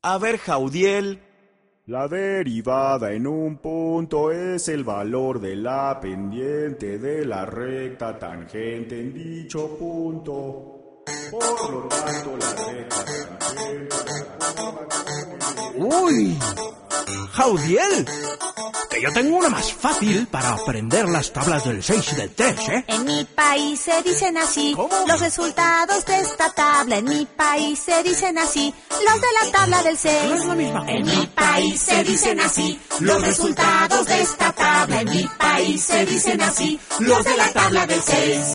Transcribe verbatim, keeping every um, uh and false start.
A ver, Jaudiel. La derivada en un punto es el valor de la pendiente de la recta tangente en dicho punto. Por lo tanto, la recta tangente... ¡Uy! ¡Jaudiel! Que yo tengo una más fácil para aprender las tablas del seis y del tres, ¿eh? En mi país se dicen así. ¿Cómo? Los resultados de esta tabla. En mi país se dicen así. Los de la tabla del seis. No es la misma cosa. En mi país se dicen así. Los resultados de esta tabla. En mi país se dicen así. Los de la tabla del seis.